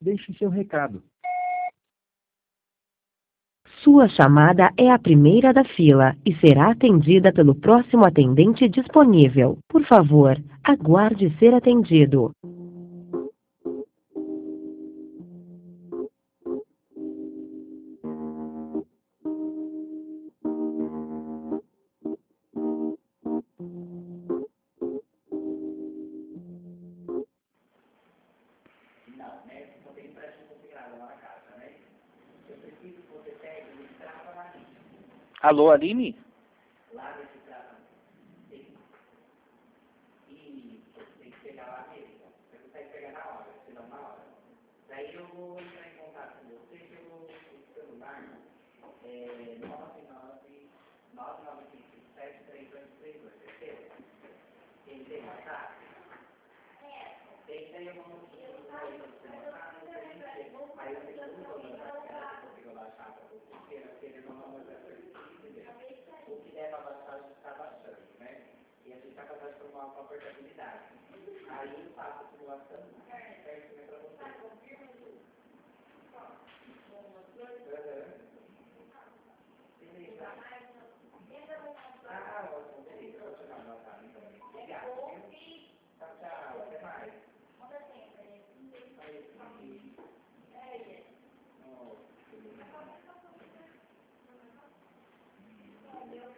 Deixe seu recado. Sua chamada é a primeira da fila e será atendida pelo próximo atendente disponível. Por favor, aguarde ser atendido. Alô, Aline?